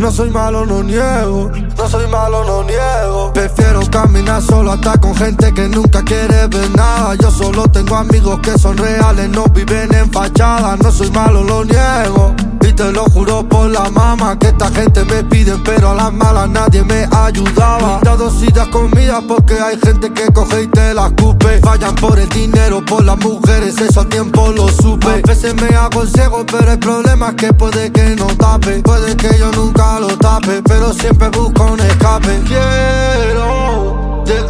No soy malo, no niego. No soy malo, no niego. Prefiero caminar solo hasta con gente que nunca quiere ver nada. Yo solo tengo amigos que son reales, no viven en fachadas. No soy malo, lo niego. Y te lo juro por la mama, que esta gente me pide, pero a las malas nadie me ayudaba. Dos sillas comidas porque hay gente que coge y te la escupe. Fallan por el dinero, por las mujeres, eso a tiempo lo supe. A veces me aconsejo, pero el problema es que puede que no tape. Puede que yo nunca lo tape, pero siempre busco un escape. Quiero